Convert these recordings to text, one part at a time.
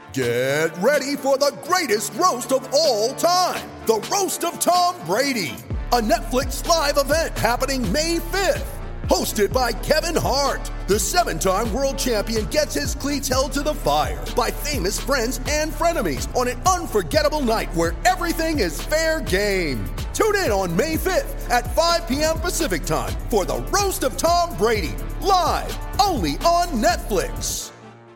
Get ready for the greatest roast of all time, the Roast of Tom Brady, a Netflix live event happening May 5th. Hosted by Kevin Hart, the 7-time world champion gets his cleats held to the fire by famous friends and frenemies on an unforgettable night where everything is fair game. Tune in on May 5th at 5 p.m. Pacific time for the Roast of Tom Brady, live only on Netflix.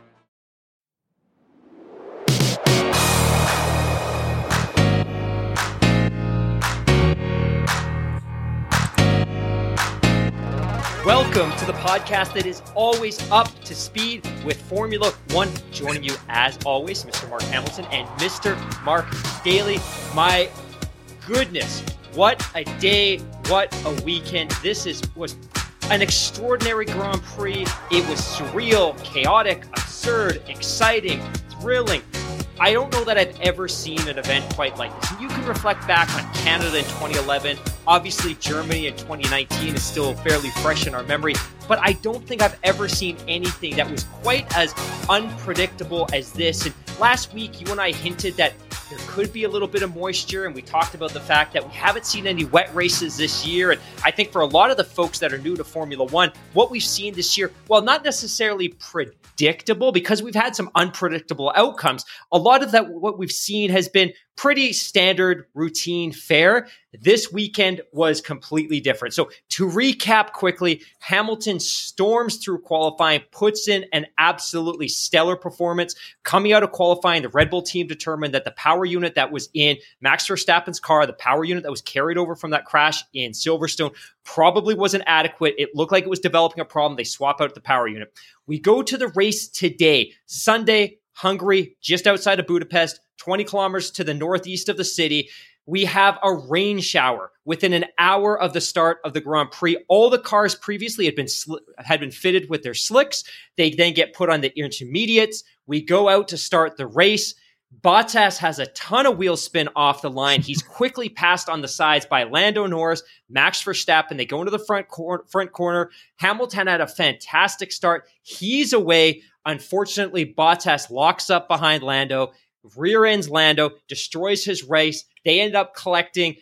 Welcome to the podcast that is always up to speed with Formula One. Joining you as always, Mr. Mark Hamilton and Mr. Mark Daly. My goodness, what a day, what a weekend. This was an extraordinary Grand Prix. It was surreal, chaotic, absurd, exciting, thrilling. I don't know that I've ever seen an event quite like this. And you can reflect back on Canada in 2011. Obviously, Germany in 2019 is still fairly fresh in our memory. But I don't think I've ever seen anything that was quite as unpredictable as this. And last week, you and I hinted that there could be a little bit of moisture, and we talked about the fact that we haven't seen any wet races this year. And I think for a lot of the folks that are new to Formula One, what we've seen this year, while not necessarily predictable, because we've had some unpredictable outcomes, a lot of that, what we've seen has been pretty standard, routine fare. This weekend was completely different. So to recap quickly, Hamilton storms through qualifying, puts in an absolutely stellar performance. Coming out of qualifying, the Red Bull team determined that the power unit that was in Max Verstappen's car, the power unit that was carried over from that crash in Silverstone, probably wasn't adequate. It looked like it was developing a problem. They swap out the power unit. We go to the race today, Sunday, Hungary, just outside of Budapest, 20 kilometers to the northeast of the city. We have a rain shower within an hour of the start of the Grand Prix. All the cars previously had been fitted with their slicks. They then get put on the intermediates. We go out to start the race. Bottas has a ton of wheel spin off the line. He's quickly passed on the sides by Lando Norris, Max Verstappen. They go into the front corner. Hamilton had a fantastic start. He's away. Unfortunately, Bottas locks up behind Lando, rear ends Lando, destroys his race. They end up collecting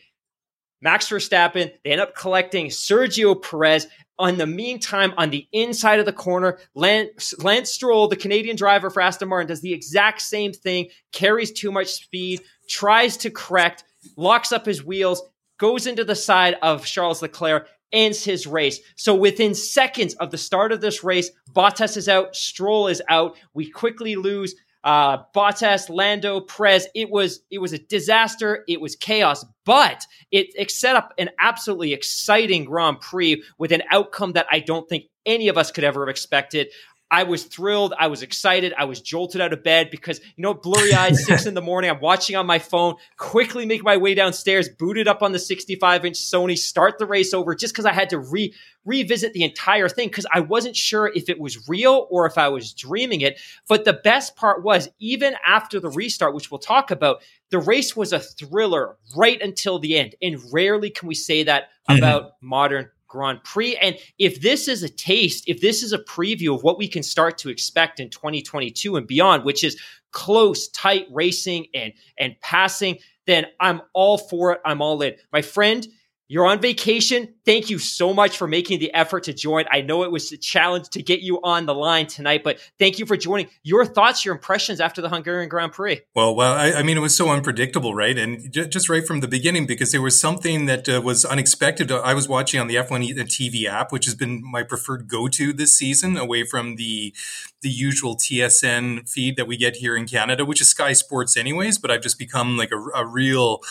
Max Verstappen. They end up collecting Sergio Perez. On the meantime, on the inside of the corner, Lance Stroll, the Canadian driver for Aston Martin, does the exact same thing, carries too much speed, tries to correct, locks up his wheels, goes into the side of Charles Leclerc, ends his race. So within seconds of the start of this race, Bottas is out, Stroll is out. We quickly lose Bottas, Lando, Perez. It was a disaster. It was chaos, but it set up an absolutely exciting Grand Prix with an outcome that I don't think any of us could ever have expected. I was thrilled. I was excited. I was jolted out of bed because, blurry-eyed, 6 a.m, I'm watching on my phone, quickly make my way downstairs, booted up on the 65-inch Sony, start the race over just because I had to revisit the entire thing because I wasn't sure if it was real or if I was dreaming it. But the best part was, even after the restart, which we'll talk about, the race was a thriller right until the end. And rarely can we say that about modern Grand Prix. And if this is a taste, if this is a preview of what we can start to expect in 2022 and beyond, which is close, tight racing and passing, then I'm all for it. I'm all in. My friend, you're on vacation. Thank you so much for making the effort to join. I know it was a challenge to get you on the line tonight, but thank you for joining. Your thoughts, your impressions after the Hungarian Grand Prix? Well, I mean, it was so unpredictable, right? And just right from the beginning, because there was something that was unexpected. I was watching on the F1 TV app, which has been my preferred go-to this season, away from the usual TSN feed that we get here in Canada, which is Sky Sports anyways, but I've just become like a real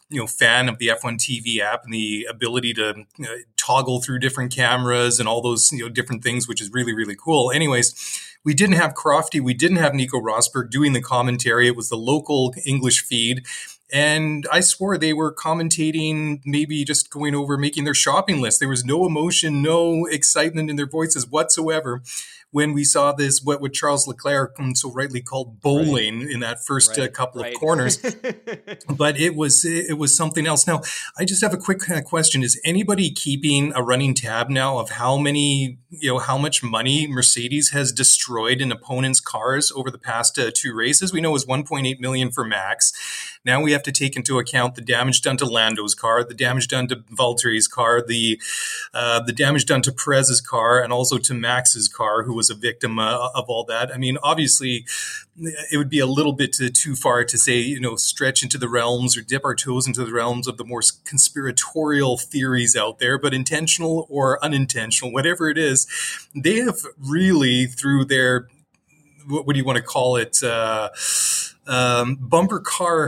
fan of the F1 TV app and the ability to toggle through different cameras and all those different things, which is really, really cool. Anyways, we didn't have Crofty, we didn't have Nico Rosberg doing the commentary. It was the local English feed. And I swore they were commentating, maybe just going over, making their shopping list. There was no emotion, no excitement in their voices whatsoever when we saw this, what Charles Leclerc so rightly called bowling in that first couple of corners. But it was something else. Now, I just have a quick question. Is anybody keeping a running tab now of how much money Mercedes has destroyed in opponents' cars over the past 2 races? We know it was $1.8 million for Max. Now we have to take into account the damage done to Lando's car, the damage done to Valtteri's car, the damage done to Perez's car, and also to Max's car, who was a victim of all that. I mean, obviously, it would be a little bit too far to say, stretch into the realms or dip our toes into the realms of the more conspiratorial theories out there, but intentional or unintentional, whatever it is, they have really, through their, what do you want to call it, bumper car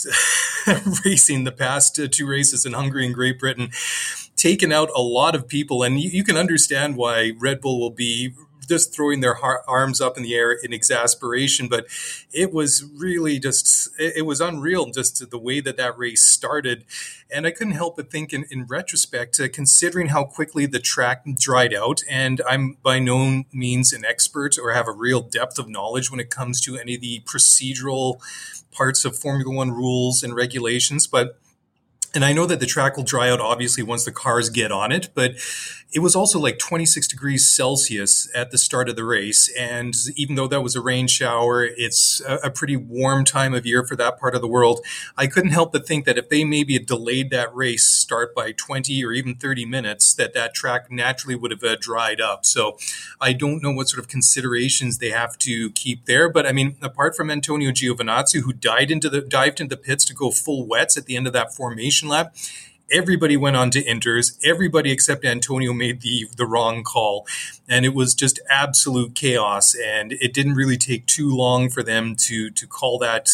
racing the past 2 races in Hungary and Great Britain, taken out a lot of people. And you can understand why Red Bull will be just throwing their arms up in the air in exasperation. But it was really it was unreal, just the way that race started. And I couldn't help but think in retrospect, considering how quickly the track dried out, and I'm by no means an expert or have a real depth of knowledge when it comes to any of the procedural parts of Formula One rules and regulations, and I know that the track will dry out, obviously, once the cars get on it, but it was also like 26 degrees Celsius at the start of the race. And even though that was a rain shower, it's a pretty warm time of year for that part of the world. I couldn't help but think that if they maybe had delayed that race start by 20 or even 30 minutes, that track naturally would have dried up. So I don't know what sort of considerations they have to keep there. But I mean, apart from Antonio Giovinazzi, who dived into the pits to go full wets at the end of that formation lap, everybody went on to inters. Everybody except Antonio made the wrong call. And it was just absolute chaos. And it didn't really take too long for them to call that,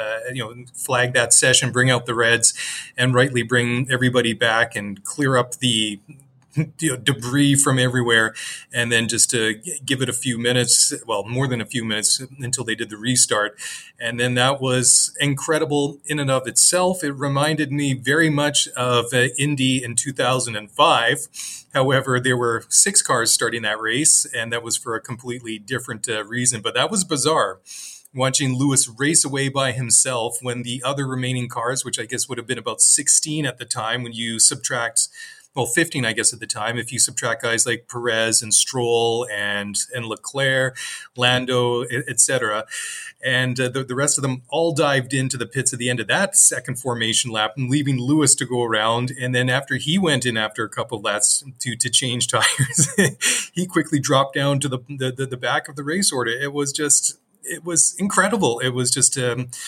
flag that session, bring out the reds, and rightly bring everybody back and clear up the debris from everywhere, and then just to give it a few minutes, well, more than a few minutes until they did the restart. And then that was incredible in and of itself. It reminded me very much of Indy in 2005. However, there were 6 cars starting that race, and that was for a completely different reason. But that was bizarre, watching Lewis race away by himself when the other remaining cars, which I guess would have been about 16 at the time when you subtract, 15, I guess, at the time, if you subtract guys like Perez and Stroll and Leclerc, Lando, etc. And the rest of them all dived into the pits at the end of that second formation lap, and leaving Lewis to go around. And then after he went in after a couple of laps to change tires, he quickly dropped down to the back of the race order. It was incredible. It was just,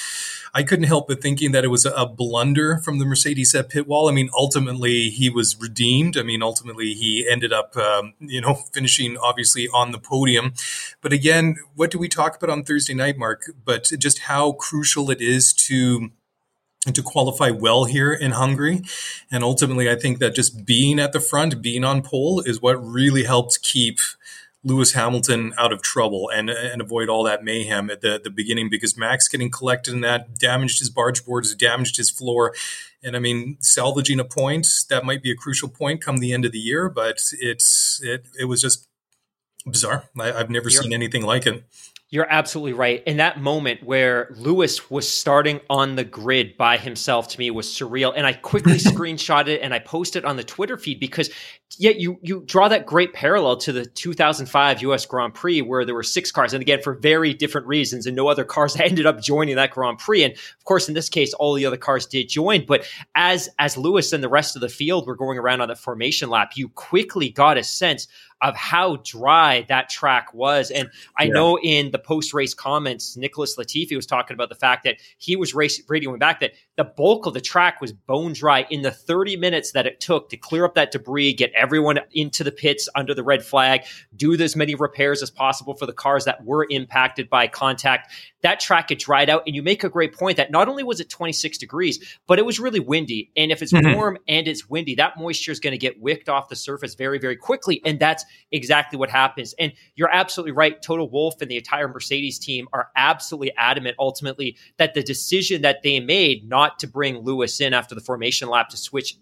I couldn't help but thinking that it was a blunder from the Mercedes at pit wall. I mean, ultimately he was redeemed. I mean, ultimately he ended up, finishing obviously on the podium. But again, what do we talk about on Thursday night, Mark? But just how crucial it is to qualify well here in Hungary. And ultimately, I think that just being at the front, being on pole, is what really helped keep Lewis Hamilton out of trouble and avoid all that mayhem at the beginning, because Max getting collected in that damaged his barge boards, damaged his floor. And I mean, salvaging a point, that might be a crucial point come the end of the year, but it was just bizarre. I've never seen anything like it. You're absolutely right. In that moment where Lewis was starting on the grid by himself, to me, was surreal. And I quickly screenshot it and I posted on the Twitter feed, because you draw that great parallel to the 2005 US Grand Prix, where there were 6 cars, and again, for very different reasons, and no other cars ended up joining that Grand Prix. And of course, in this case, all the other cars did join. But as Lewis and the rest of the field were going around on the formation lap, you quickly got a sense of how dry that track was. And I know in the post-race comments, Nicholas Latifi was talking about the fact that he was radioing back that the bulk of the track was bone dry in the 30 minutes that it took to clear up that debris, get everyone into the pits under the red flag, do as many repairs as possible for the cars that were impacted by contact. That track had dried out. And you make a great point that not only was it 26 degrees, but it was really windy. And if it's warm and it's windy, that moisture is going to get wicked off the surface very, very quickly. And that's exactly what happens. And you're absolutely right. Toto Wolff and the entire Mercedes team are absolutely adamant ultimately that the decision that they made not to bring Lewis in after the formation lap to switch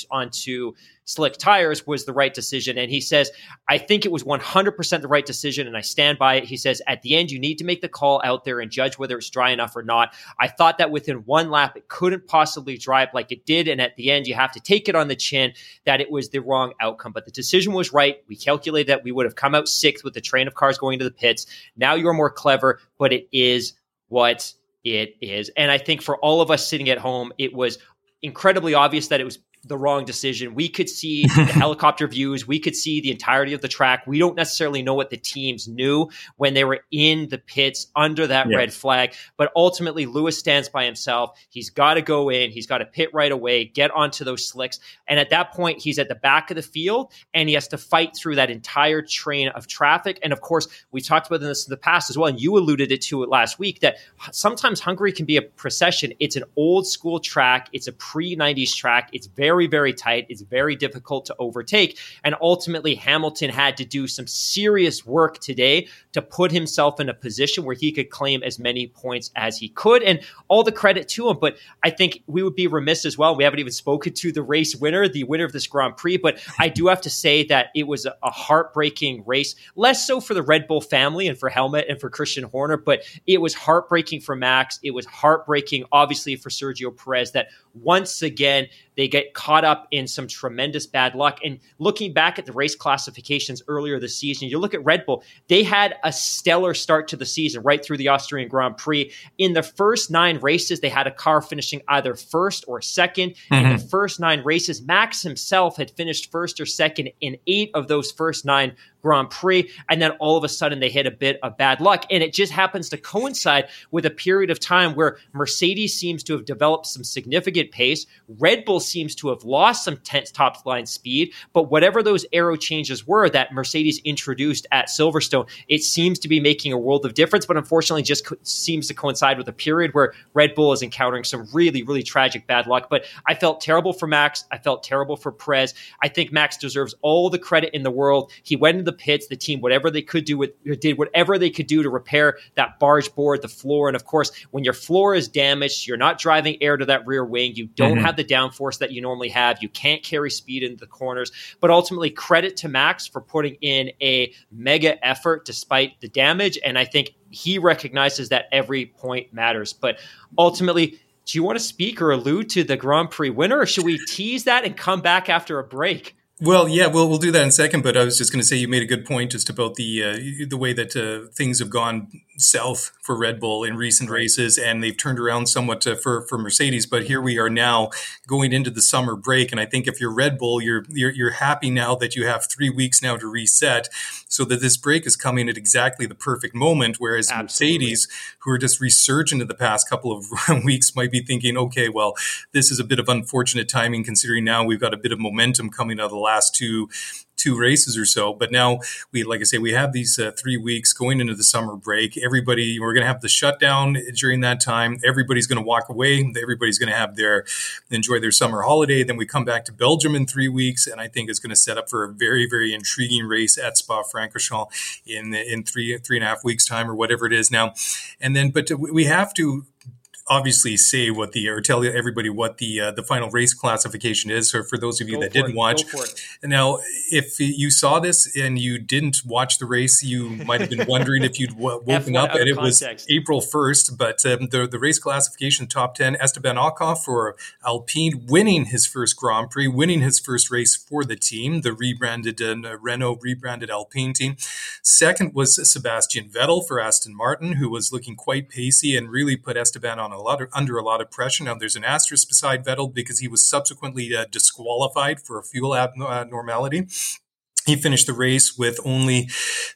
onto slick tires was the right decision. And he says, I think it was 100% the right decision, and I stand by it. He says, at the end, you need to make the call out there and judge whether it's dry enough or not. I thought that within one lap, it couldn't possibly dry up like it did. And at the end, you have to take it on the chin that it was the wrong outcome. But the decision was right. We calculated that we would have come out sixth with the train of cars going to the pits. Now you're more clever, but it is what it is. And I think for all of us sitting at home, it was incredibly obvious that it was the wrong decision. We could see the helicopter views. We could see the entirety of the track. We don't necessarily know what the teams knew when they were in the pits under that red flag. But ultimately, Lewis stands by himself. He's got to go in. He's got to pit right away, get onto those slicks. And at that point, he's at the back of the field, and he has to fight through that entire train of traffic. And of course, we talked about this in the past as well, and you alluded to it last week, that sometimes Hungary can be a procession. It's an old school track. It's a pre-90s track. It's very, very tight. It's very difficult to overtake. And ultimately, Hamilton had to do some serious work today to put himself in a position where he could claim as many points as he could. And all the credit to him. But I think we would be remiss as well. We haven't even spoken to the race winner, the winner of this Grand Prix. But I do have to say that it was a heartbreaking race, less so for the Red Bull family and for Helmut and for Christian Horner, but it was heartbreaking for Max. It was heartbreaking, obviously, for Sergio Perez, that once again, they get caught up in some tremendous bad luck. And looking back at the race classifications earlier this season, you look at Red Bull, they had a stellar start to the season right through the Austrian Grand Prix. In the first 9 races, they had a car finishing either first or second. In the first 9 races, Max himself had finished first or second in 8 of those first 9 Grand Prix. And then all of a sudden they hit a bit of bad luck. And it just happens to coincide with a period of time where Mercedes seems to have developed some significant pace. Red Bull seems to have lost some top line speed, but whatever those aero changes were that Mercedes introduced at Silverstone, it seems to be making a world of difference, but unfortunately just seems to coincide with a period where Red Bull is encountering some really, really tragic bad luck. But I felt terrible for Max. I felt terrible for Perez. I think Max deserves all the credit in the world. He went into the pits, the team, whatever they could do did whatever they could do to repair that barge board, the floor. And of course, when your floor is damaged, you're not driving air to that rear wing. You don't have the downforce that you normally have. You can't carry speed into the corners. But ultimately, credit to Max for putting in a mega effort despite the damage. And I think he recognizes that every point matters. But ultimately, do you want to speak or allude to the Grand Prix winner, or should we tease that and come back after a break? Well, yeah, we'll do that in a second. But I was just going to say you made a good point just about the way that things have gone south for Red Bull in recent races, and they've turned around somewhat for Mercedes. But here we are now going into the summer break, and I think if you're Red Bull, you're happy now that you have 3 weeks now to reset, so that this break is coming at exactly the perfect moment. Whereas Mercedes, who are just resurgent in the past couple of weeks, might be thinking, okay, well, this is a bit of unfortunate timing considering now we've got a bit of momentum coming out of the last two races or so. But now like I say, we have these 3 weeks going into the summer break. We're going to have the shutdown during that time. Everybody's going to walk away. Everybody's going to enjoy their summer holiday. Then we come back to Belgium in 3 weeks. And I think it's going to set up for a very, very intriguing race at Spa-Francorchamps in 3.5 weeks time or whatever it is now. And then, but we have to obviously say tell everybody what the final race classification is. So for those of you that didn't watch, now if you saw this and you didn't watch the race, you might have been wondering if you'd woken up and it was April 1st. But the race classification top 10, Esteban Ocon for Alpine winning his first Grand Prix, winning his first race for the team, the rebranded Renault rebranded Alpine team. Second was Sebastian Vettel for Aston Martin, who was looking quite pacey and really put Esteban under a lot of pressure. Now, there's an asterisk beside Vettel because he was subsequently disqualified for a fuel abnormality. He finished the race with only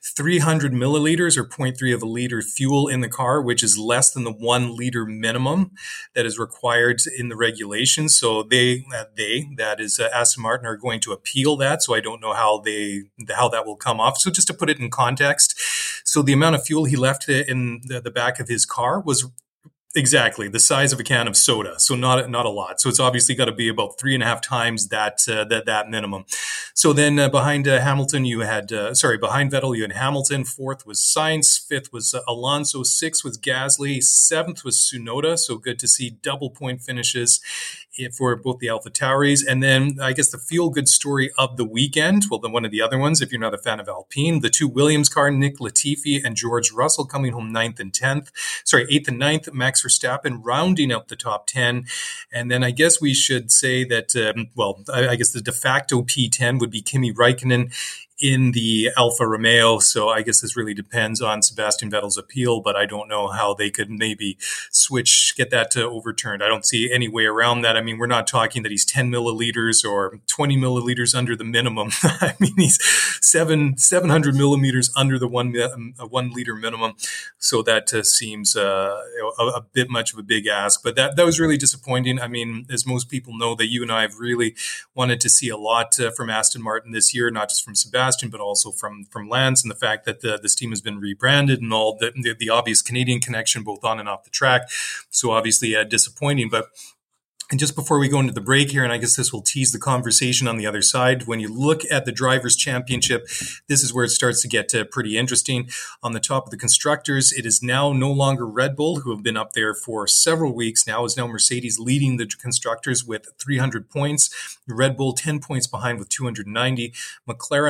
300 milliliters or 0.3 of a liter fuel in the car, which is less than the 1 liter minimum that is required in the regulations. So that is Aston Martin, are going to appeal that. So I don't know how that will come off. So just to put it in context, so the amount of fuel he left in the back of his car was Exactly, the size of a can of soda, so not a lot. So it's obviously got to be about 3.5 times that minimum. So then behind Hamilton, behind Vettel, you had Hamilton. Fourth was Sainz. Fifth was Alonso. Sixth was Gasly. Seventh was Tsunoda. So good to see double point finishes for both the AlphaTauris. And then I guess the feel-good story of the weekend, well, then one of the other ones, if you're not a fan of Alpine, the two Williams car, Nick Latifi and George Russell coming home 8th and 9th, Max Verstappen rounding out the top 10. And then I guess we should say that, I guess the de facto P10 would be Kimi Räikkönen in the Alfa Romeo. So I guess this really depends on Sebastian Vettel's appeal, but I don't know how they could maybe get that overturned. I don't see any way around that. I mean, we're not talking that he's 10 milliliters or 20 milliliters under the minimum. I mean, he's 700 millimeters under the 1 liter minimum. So that seems a bit much of a big ask, but that was really disappointing. I mean, as most people know, that you and I have really wanted to see a lot from Aston Martin this year, not just from Sebastian, but also from Lance, and the fact that this team has been rebranded and all the obvious Canadian connection both on and off the track. So obviously disappointing, but. And just before we go into the break here, and I guess this will tease the conversation on the other side, when you look at the Drivers' Championship, this is where it starts to get pretty interesting. On the top of the constructors, it is now no longer Red Bull, who have been up there for several weeks now. Is now Mercedes leading the constructors with 300 points. Red Bull 10 points behind with 290. McLaren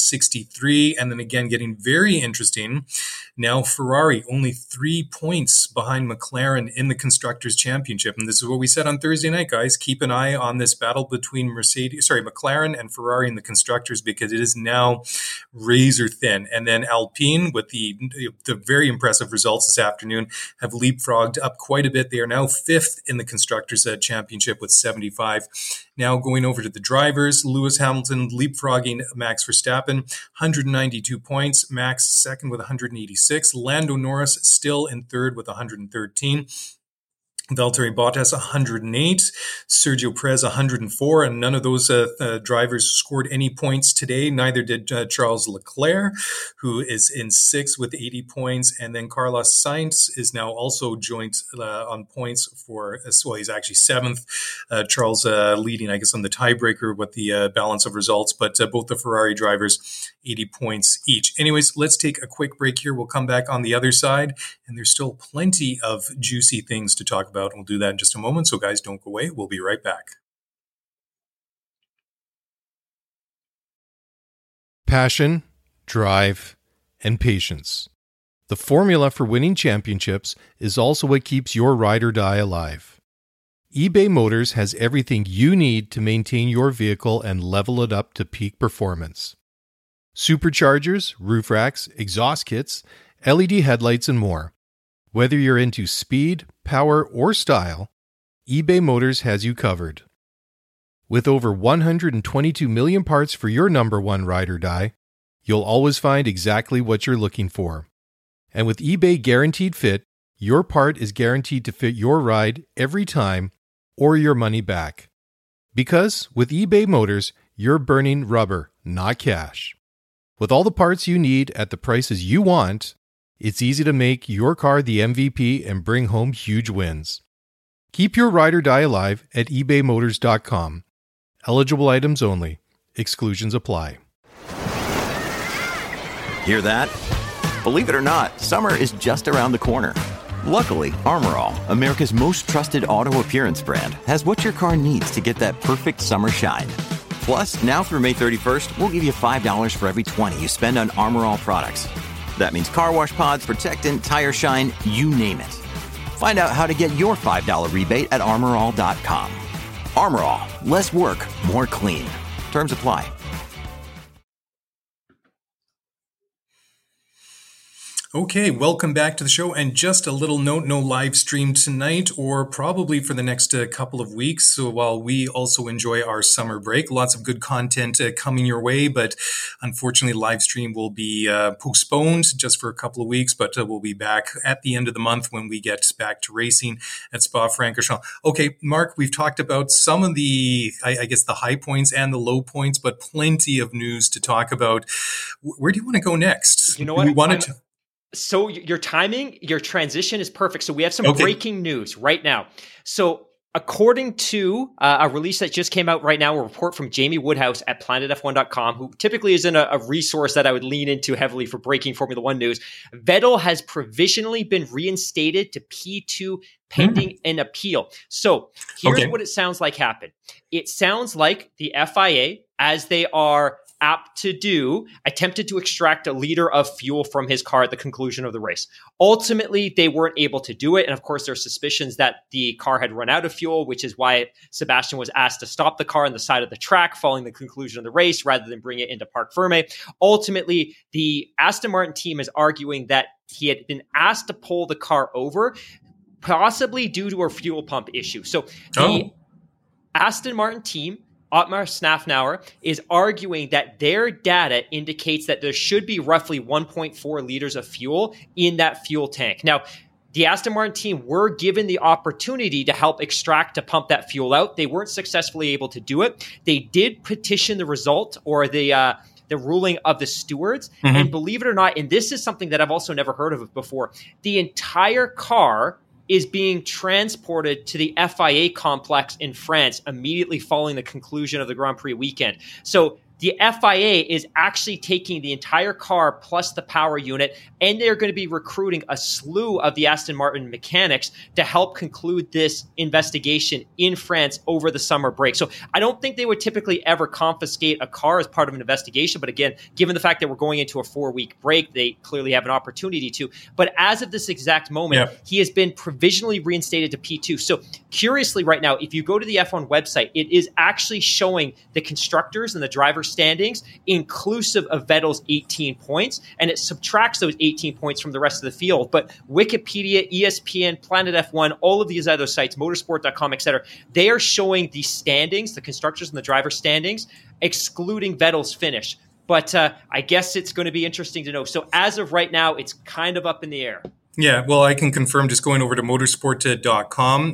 163. And then again, getting very interesting, now Ferrari only 3 points behind McLaren in the Constructors' Championship. And this is what we said on Thursday night, guys. Keep an eye on this battle between McLaren and Ferrari in the constructors, because it is now razor thin. And then Alpine, with the very impressive results this afternoon, have leapfrogged up quite a bit. They are now fifth in the constructors championship with 75. Now going over to the drivers, Lewis Hamilton leapfrogging Max Verstappen, 192 points. Max second with 186. Lando Norris still in third with 113. Valtteri Bottas 108, Sergio Perez 104, and none of those drivers scored any points today. Neither did Charles Leclerc, who is in sixth with 80 points, and then Carlos Sainz is now also joint on points he's actually seventh. Charles leading, I guess, on the tiebreaker with the balance of results, but both the Ferrari drivers 80 points each. Anyways, let's take a quick break here. We'll come back on the other side, and there's still plenty of juicy things to talk about. We'll do that in just a moment. So guys, don't go away. We'll be right back. Passion, drive, and patience. The formula for winning championships is also what keeps your ride or die alive. eBay Motors has everything you need to maintain your vehicle and level it up to peak performance. Superchargers, roof racks, exhaust kits, LED headlights, and more. Whether you're into speed, power, or style, eBay Motors has you covered. With over 122 million parts for your number one ride or die, you'll always find exactly what you're looking for. And with eBay Guaranteed Fit, your part is guaranteed to fit your ride every time or your money back. Because with eBay Motors, you're burning rubber, not cash. With all the parts you need at the prices you want, it's easy to make your car the MVP and bring home huge wins. Keep your ride or die alive at ebaymotors.com. Eligible items only. Exclusions apply. Hear that? Believe it or not, summer is just around the corner. Luckily, Armor All, America's most trusted auto appearance brand, has what your car needs to get that perfect summer shine. Plus, now through May 31st, we'll give you $5 for every $20 you spend on Armor All products. That means car wash pods, protectant, tire shine, you name it. Find out how to get your $5 rebate at armorall.com. Armor All, less work, more clean. Terms apply. Okay, welcome back to the show. And just a little note, no live stream tonight or probably for the next couple of weeks. So while we also enjoy our summer break, lots of good content coming your way. But unfortunately, live stream will be postponed just for a couple of weeks. But we'll be back at the end of the month when we get back to racing at Spa-Francorchamps. Okay, Mark, we've talked about some of the, I guess, the high points and the low points, but plenty of news to talk about. Where do you want to go next? You know what? So your timing, your transition is perfect. So we have some breaking news right now. So according to a release that just came out right now, a report from Jamie Woodhouse at planetf1.com, who typically isn't a resource that I would lean into heavily for breaking Formula One news, Vettel has provisionally been reinstated to P2 pending an appeal. So here's what it sounds like happened. It sounds like the FIA, as they are apt to do, attempted to extract a liter of fuel from his car at the conclusion of the race. Ultimately, they weren't able to do it. And of course, there are suspicions that the car had run out of fuel, which is why Sebastian was asked to stop the car on the side of the track following the conclusion of the race rather than bring it into Parc Ferme. Ultimately, the Aston Martin team is arguing that he had been asked to pull the car over, possibly due to a fuel pump issue. So the Aston Martin team, Otmar Szafnauer, is arguing that their data indicates that there should be roughly 1.4 liters of fuel in that fuel tank. Now, the Aston Martin team were given the opportunity to help extract, to pump that fuel out. They weren't successfully able to do it. They did petition the result or the ruling of the stewards. And believe it or not, and this is something that I've also never heard of before, the entire car is being transported to the FIA complex in France immediately following the conclusion of the Grand Prix weekend. So the FIA is actually taking the entire car plus the power unit, and they're going to be recruiting a slew of the Aston Martin mechanics to help conclude this investigation in France over the summer break. So I don't think they would typically ever confiscate a car as part of an investigation. But again, given the fact that we're going into a 4-week break, they clearly have an opportunity to. But as of this exact moment, he has been provisionally reinstated to P2. So curiously right now, if you go to the F1 website, it is actually showing the constructors and the drivers standings inclusive of Vettel's 18 points, and it subtracts those 18 points from the rest of the field. But Wikipedia, ESPN, Planet F1, all of these other sites, motorsport.com, etc., they are showing the standings, the constructors and the driver standings, excluding Vettel's finish. But I guess it's going to be interesting to know. So as of right now, it's kind of up in the air. Yeah, well, I can confirm just going over to motorsport.com.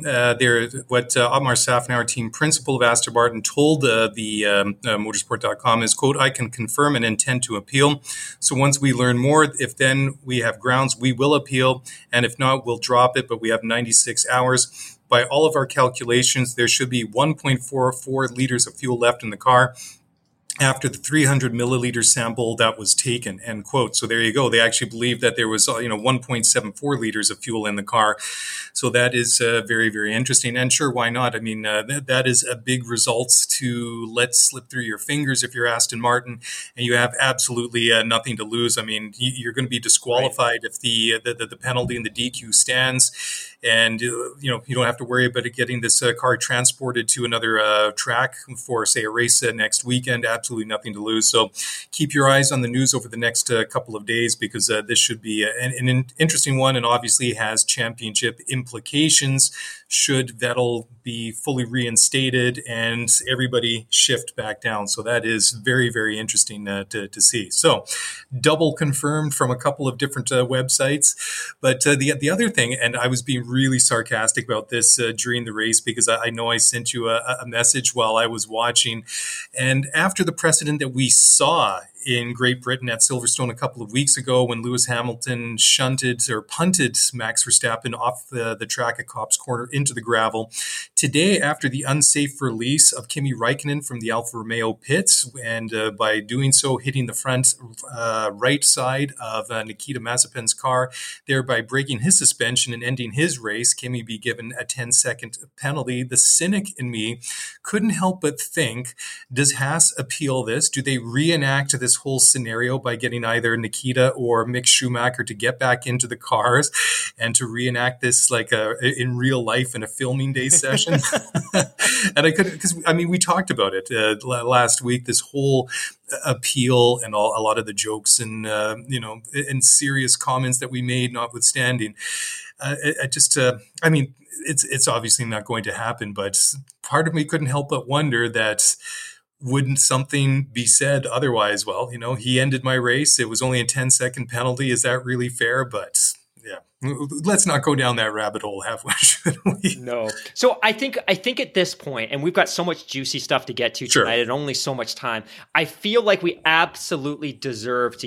What Otmar Szafnauer, team principal of Aston Martin, told the motorsport.com is, quote, "I can confirm and intend to appeal. So once we learn more, if then we have grounds, we will appeal. And if not, we'll drop it. But we have 96 hours. By all of our calculations, there should be 1.44 liters of fuel left in the car after the 300 milliliter sample that was taken," end quote. So there you go. They actually believe that there was, 1.74 liters of fuel in the car. So that is very, very interesting. And sure, why not? I mean, that is a big result to let slip through your fingers if you're Aston Martin, and you have absolutely nothing to lose. I mean, you're going to be disqualified if the penalty and the DQ stands. And, you don't have to worry about getting this car transported to another track for, say, a race next weekend. Absolutely nothing to lose. So keep your eyes on the news over the next couple of days, because this should be an interesting one, and obviously has championship implications should Vettel be fully reinstated and everybody shift back down. So that is very, very interesting to see. So double confirmed from a couple of different websites. But the other thing, and I was being really sarcastic about this during the race, because I know I sent you a message while I was watching. And after the precedent that we saw in Great Britain at Silverstone a couple of weeks ago, when Lewis Hamilton punted Max Verstappen off the track at Copse Corner into the gravel. Today, after the unsafe release of Kimi Räikkönen from the Alfa Romeo pits, and by doing so hitting the front right side of Nikita Mazepin's car, thereby breaking his suspension and ending his race, Kimi be given a 10-second penalty. The cynic in me couldn't help but think, does Haas appeal this? Do they reenact this whole scenario by getting either Nikita or Mick Schumacher to get back into the cars and to reenact this like in real life in a filming day session? And I couldn't, because we talked about it last week, this whole appeal and a lot of the jokes and and serious comments that we made notwithstanding. It's obviously not going to happen, but part of me couldn't help but wonder that, wouldn't something be said otherwise? Well, he ended my race. It was only a 10-second penalty. Is that really fair? But yeah, let's not go down that rabbit hole, should we? No. So I think at this point, and we've got so much juicy stuff to get to tonight and only so much time, I feel like we absolutely deserve to give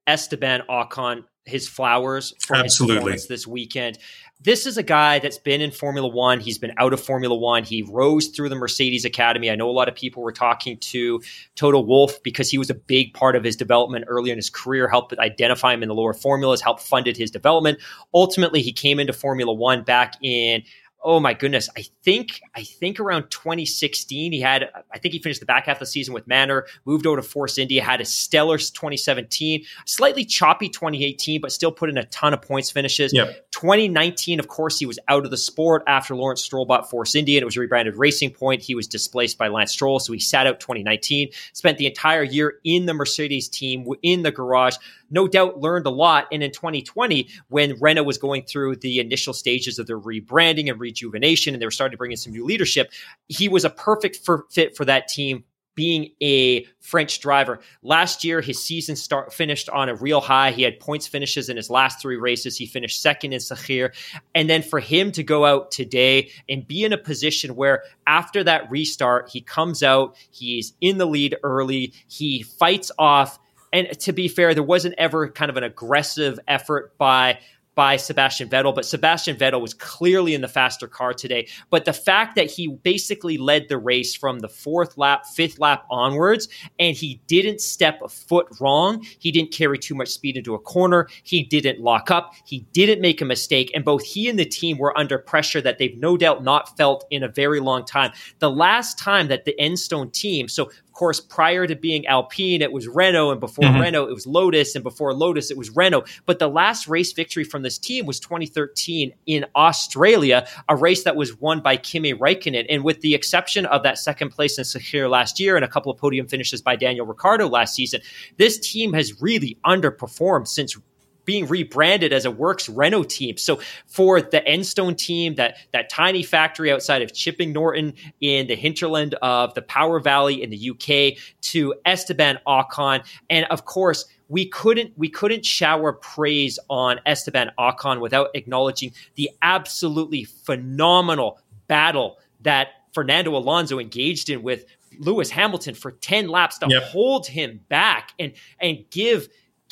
Esteban Ocon his flowers for his Absolutely. performance this weekend. This is a guy that's been in Formula One. He's been out of Formula One. He rose through the Mercedes Academy. I know a lot of people were talking to Toto Wolff because he was a big part of his development early in his career, helped identify him in the lower formulas, helped funded his development. Ultimately, he came into Formula One back in, oh my goodness, I think around 2016. I think he finished the back half of the season with Manor, moved over to Force India, had a stellar 2017, slightly choppy 2018, but still put in a ton of points finishes. Yep. 2019, of course, he was out of the sport after Lawrence Stroll bought Force India, and it was rebranded Racing Point. He was displaced by Lance Stroll, so he sat out 2019, spent the entire year in the Mercedes team, in the garage, no doubt learned a lot. And in 2020, when Renault was going through the initial stages of their rebranding and rejuvenation, and they were starting to bring in some new leadership, he was a perfect fit for that team, being a French driver. Last year, his season finished on a real high. He had points finishes in his last 3 races. He finished second in Sakhir. And then for him to go out today and be in a position where after that restart, he comes out, he's in the lead early, he fights off. And to be fair, there wasn't ever kind of an aggressive effort by Sebastian Vettel, but Sebastian Vettel was clearly in the faster car today. But the fact that he basically led the race from the 4th lap, 5th lap onwards, and he didn't step a foot wrong, he didn't carry too much speed into a corner, he didn't lock up, he didn't make a mistake, and both he and the team were under pressure that they've no doubt not felt in a very long time. The last time that the Enstone team, so of course, prior to being Alpine, it was Renault, and before Renault, it was Lotus, and before Lotus, it was Renault. But the last race victory from this team was 2013 in Australia, a race that was won by Kimi Räikkönen. And with the exception of that second place in Sakhir last year and a couple of podium finishes by Daniel Ricciardo last season, this team has really underperformed since being rebranded as a Works Renault team. So for the Enstone team, that tiny factory outside of Chipping Norton in the hinterland of the Power Valley in the UK, to Esteban Ocon, and of course, we couldn't shower praise on Esteban Ocon without acknowledging the absolutely phenomenal battle that Fernando Alonso engaged in with Lewis Hamilton for 10 laps to hold him back and give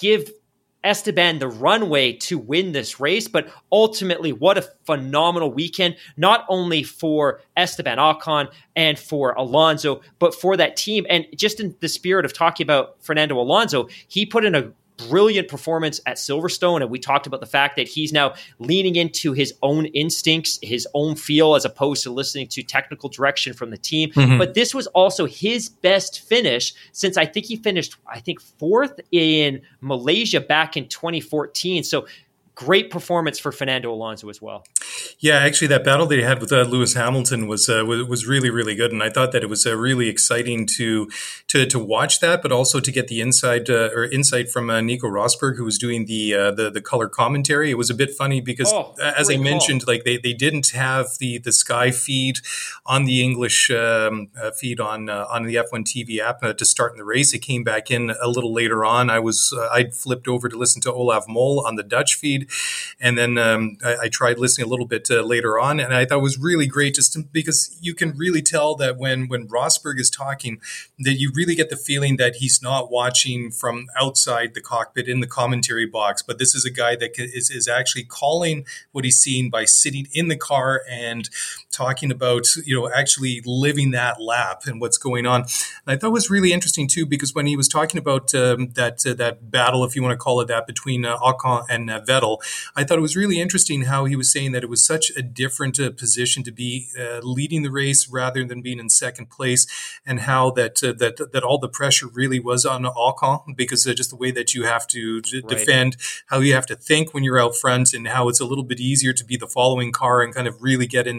Esteban the runway to win this race. But ultimately, what a phenomenal weekend, not only for Esteban Ocon and for Alonso, but for that team. And just in the spirit of talking about Fernando Alonso, he put in a brilliant performance at Silverstone, and we talked about the fact that he's now leaning into his own instincts, his own feel, as opposed to listening to technical direction from the team. But this was also his best finish since I think he finished 4th in Malaysia back in 2014. So great performance for Fernando Alonso as well. Yeah, actually, that battle that he had with Lewis Hamilton was really, really good, and I thought that it was really exciting to watch that, but also to get the insight from Nico Rosberg, who was doing the color commentary. It was a bit funny because, as I mentioned, like they didn't have the Sky feed on the English feed on the F1 TV app to start in the race. It came back in a little later on. I'd flipped over to listen to Olaf Mol on the Dutch feed, and then I tried listening a little bit later on, and I thought it was really great because you can really tell that when Rosberg is talking, that you really get the feeling that he's not watching from outside the cockpit in the commentary box, but this is a guy that is actually calling what he's seeing by sitting in the car and talking about, actually living that lap and what's going on. And I thought it was really interesting too, because when he was talking about that battle, if you want to call it that, between Ocon and Vettel, I thought it was really interesting how he was saying that it was such a different position to be leading the race rather than being in second place, and how that all the pressure really was on Ocon, because just the way that you have to defend, how you have to think when you're out front, and how it's a little bit easier to be the following car and kind of really get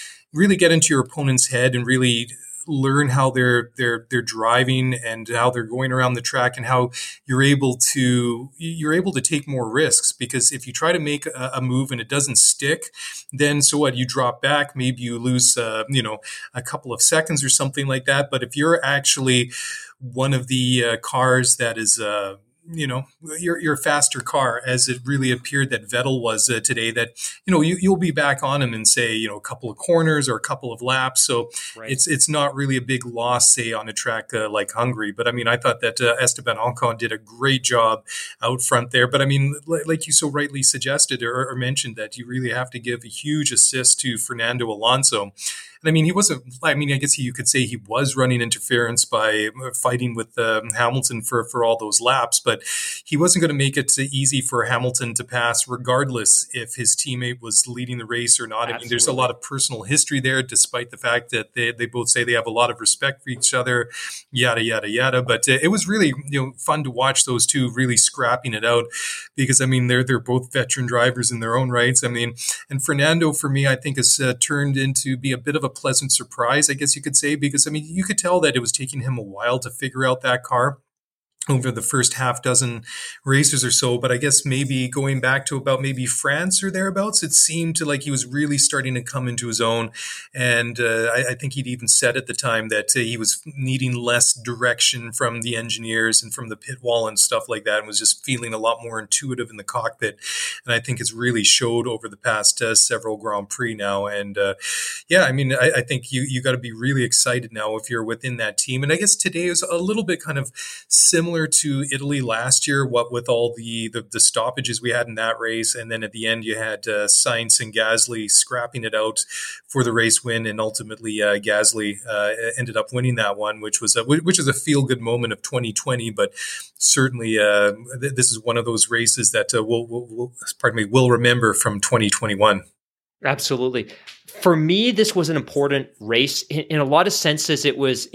into your opponent's head and really learn how they're driving and how they're going around the track, and how you're able to take more risks, because if you try to make a move and it doesn't stick, then so what? You drop back, maybe you lose a couple of seconds or something like that. But if you're actually one of the cars that is your faster car, as it really appeared that Vettel was today, that, you'll be back on him in, say, a couple of corners or a couple of laps. So Right. it's not really a big loss, say, on a track like Hungary. But I mean, I thought that Esteban Ocon did a great job out front there. But I mean, like you so rightly suggested or mentioned, that you really have to give a huge assist to Fernando Alonso. And I mean, I guess you could say he was running interference by fighting with Hamilton for all those laps, but he wasn't going to make it easy for Hamilton to pass, regardless if his teammate was leading the race or not. I mean, there's a lot of personal history there, despite the fact that they both say they have a lot of respect for each other, yada, yada, yada. But it was really, fun to watch those two really scrapping it out, because, I mean, they're both veteran drivers in their own rights. I mean, and Fernando, for me, I think has turned into be a bit of a pleasant surprise, I guess you could say, because, I mean, you could tell that it was taking him a while to figure out that car over the first half dozen races or so. But I guess maybe going back to about maybe France or thereabouts, it seemed to like he was really starting to come into his own. And I think he'd even said at the time that he was needing less direction from the engineers and from the pit wall and stuff like that, and was just feeling a lot more intuitive in the cockpit. And I think it's really showed over the past several Grand Prix now. And I mean, I think you got to be really excited now if you're within that team. And I guess today is a little bit kind of similar to Italy last year, what with all the stoppages we had in that race, and then at the end you had Sainz and Gasly scrapping it out for the race win, and ultimately Gasly ended up winning that one, which is a feel good moment of 2020. But certainly this is one of those races that we'll remember from 2021. Absolutely. For me, this was an important race in a lot of senses. It was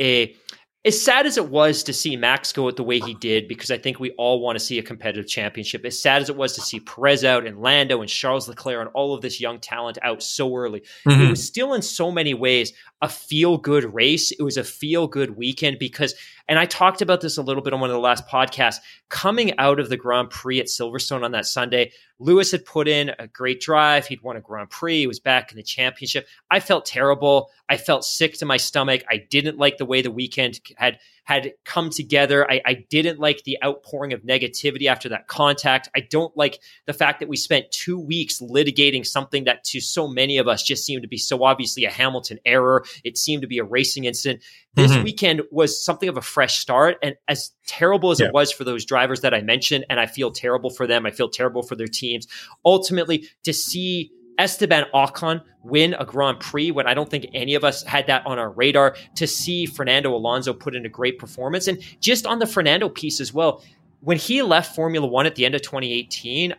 as sad as it was to see Max go out the way he did, because I think we all want to see a competitive championship. As sad as it was to see Perez out and Lando and Charles Leclerc and all of this young talent out so early, It was still in so many ways a feel-good race. It was a feel-good weekend because, and I talked about this a little bit on one of the last podcasts, coming out of the Grand Prix at Silverstone on that Sunday, Lewis had put in a great drive. He'd won a Grand Prix. He was back in the championship. I felt terrible. I felt sick to my stomach. I didn't like the way the weekend had come together. I didn't like the outpouring of negativity after that contact. I don't like the fact that we spent 2 weeks litigating something that to so many of us just seemed to be so obviously a Hamilton error. It seemed to be a racing incident. This weekend was something of a fresh start. And as terrible as it was for those drivers that I mentioned, and I feel terrible for them, I feel terrible for their teams, ultimately to see Esteban Ocon win a Grand Prix when I don't think any of us had that on our radar, to see Fernando Alonso put in a great performance. And just on the Fernando piece as well, when he left Formula One at the end of 2018,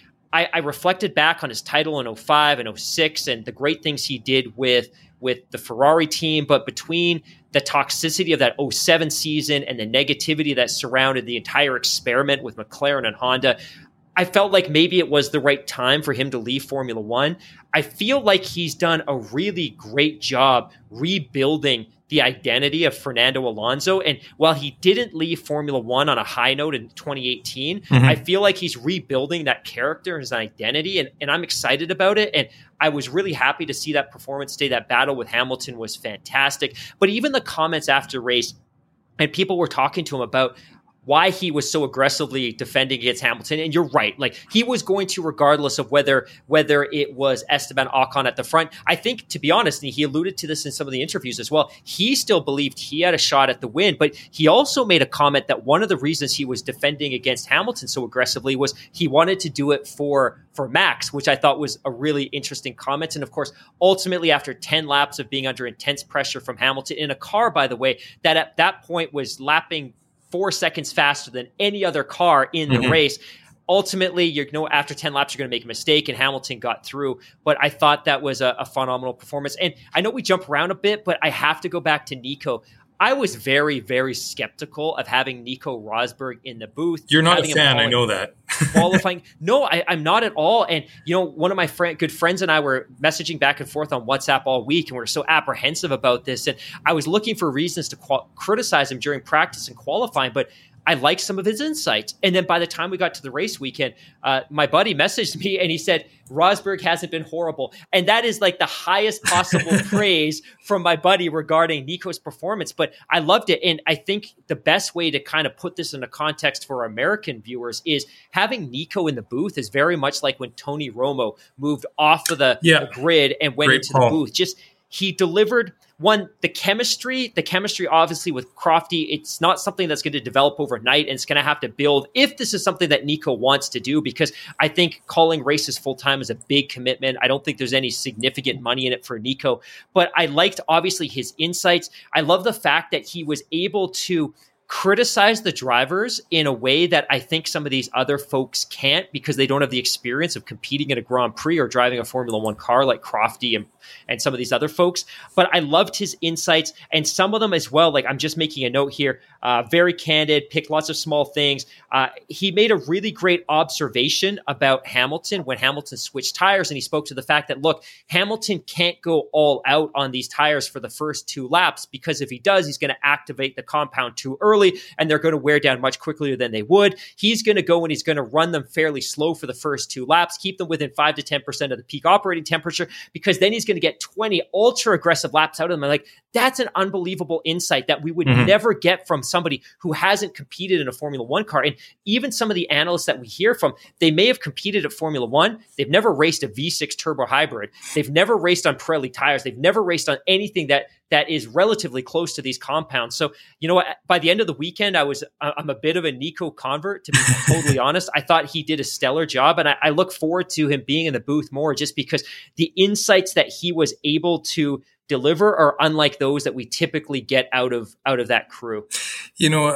I reflected back on his title in 05 and 06 and the great things he did with the Ferrari team. But between the toxicity of that 07 season and the negativity that surrounded the entire experiment with McLaren and Honda, I felt like maybe it was the right time for him to leave Formula One. I feel like he's done a really great job rebuilding the identity of Fernando Alonso. And while he didn't leave Formula One on a high note in 2018, I feel like he's rebuilding that character and his identity. And I'm excited about it. And I was really happy to see that performance today. That battle with Hamilton was fantastic. But even the comments after race, and people were talking to him about why he was so aggressively defending against Hamilton. And you're right. Like, he was going to, regardless of whether it was Esteban Ocon at the front. I think, to be honest, and he alluded to this in some of the interviews as well, he still believed he had a shot at the win. But he also made a comment that one of the reasons he was defending against Hamilton so aggressively was he wanted to do it for Max, which I thought was a really interesting comment. And of course, ultimately, after 10 laps of being under intense pressure from Hamilton in a car, by the way, that at that point was lapping 4 seconds faster than any other car in the race. Ultimately, after 10 laps, you're going to make a mistake, and Hamilton got through. But I thought that was a phenomenal performance. And I know we jump around a bit, but I have to go back to Nico. I was very, very skeptical of having Nico Rosberg in the booth. You're not a fan, I know that. Qualifying. No, I'm not at all. And, one of my good friends and I were messaging back and forth on WhatsApp all week, and we were so apprehensive about this. And I was looking for reasons to criticize him during practice and qualifying, but I like some of his insights. And then by the time we got to the race weekend, my buddy messaged me and he said, Rosberg hasn't been horrible. And that is like the highest possible praise from my buddy regarding Nico's performance. But I loved it. And I think the best way to kind of put this into context for American viewers is having Nico in the booth is very much like when Tony Romo moved off of the grid and went into the booth. Just he delivered the chemistry obviously with Crofty, it's not something that's going to develop overnight, and it's going to have to build if this is something that Nico wants to do, because I think calling races full-time is a big commitment. I don't think there's any significant money in it for Nico, but I liked obviously his insights. I love the fact that he was able to criticize the drivers in a way that I think some of these other folks can't, because they don't have the experience of competing in a Grand Prix or driving a Formula One car like Crofty and some of these other folks. But I loved his insights, and some of them as well. Like, I'm just making a note here, very candid, picked lots of small things. He made a really great observation about Hamilton when Hamilton switched tires, and he spoke to the fact that, look, Hamilton can't go all out on these tires for the first 2 laps, because if he does, he's going to activate the compound too early, and they're going to wear down much quicker than they would. He's going to go and he's going to run them fairly slow for the first 2 laps, keep them within 5 to 10% of the peak operating temperature, because then he's going to get 20 ultra aggressive laps out of them. I'm like, that's an unbelievable insight that we would never get from somebody who hasn't competed in a Formula One car. And even some of the analysts that we hear from, they may have competed at Formula One. They've never raced a V6 turbo hybrid. They've never raced on Pirelli tires. They've never raced on anything that is relatively close to these compounds. So, you know what, by the end of the weekend, I'm a bit of a Nico convert, to be totally honest. I thought he did a stellar job, and I look forward to him being in the booth more, just because the insights that he was able to deliver are unlike those that we typically get out of that crew. You know,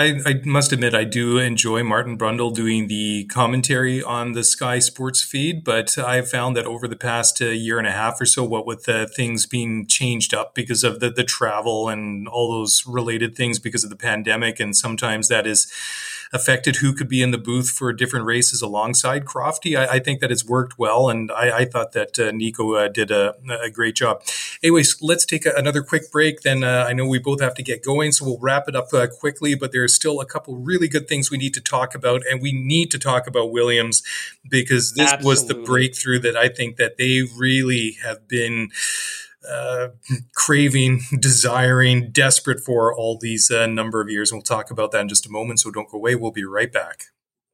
I must admit, I do enjoy Martin Brundle doing the commentary on the Sky Sports feed, but I've found that over the past year and a half or so, what with things being changed up because of the travel and all those related things because of the pandemic, and sometimes that is affected who could be in the booth for different races alongside Crofty. I think that it's worked well, and I thought that Nico did a great job. Anyways, let's take another quick break. Then I know we both have to get going, so we'll wrap it up quickly, but there's still a couple really good things we need to talk about, and we need to talk about Williams, because this was the breakthrough that I think that they really have been craving, desiring, desperate for all these number of years. And we'll talk about that in just a moment, so don't go away. We'll be right back.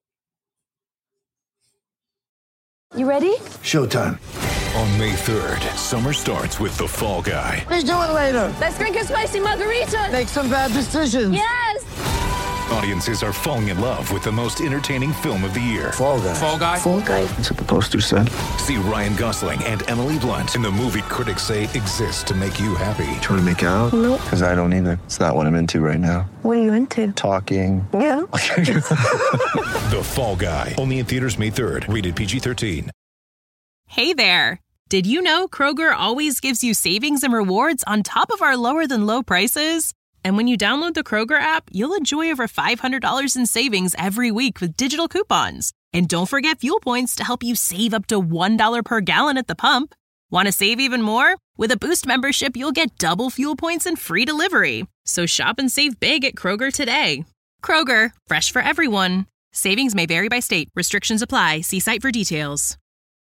You ready? Showtime. On May 3rd, summer starts with The Fall Guy. Let's do it later. Let's drink a spicy margarita. Make some bad decisions. Yes! Audiences are falling in love with the most entertaining film of the year. Fall Guy. Fall Guy? Fall Guy. That's what the poster said. See Ryan Gosling and Emily Blunt in the movie critics say exists to make you happy. Trying to make it out? Nope. Because I don't either. It's not what I'm into right now. What are you into? Talking. Yeah. The Fall Guy. Only in theaters May 3rd. Rated PG-13. Hey there. Did you know Kroger always gives you savings and rewards on top of our lower-than-low prices? And when you download the Kroger app, you'll enjoy over $500 in savings every week with digital coupons. And don't forget fuel points to help you save up to $1 per gallon at the pump. Want to save even more? With a Boost membership, you'll get double fuel points and free delivery. So shop and save big at Kroger today. Kroger, fresh for everyone. Savings may vary by state. Restrictions apply. See site for details.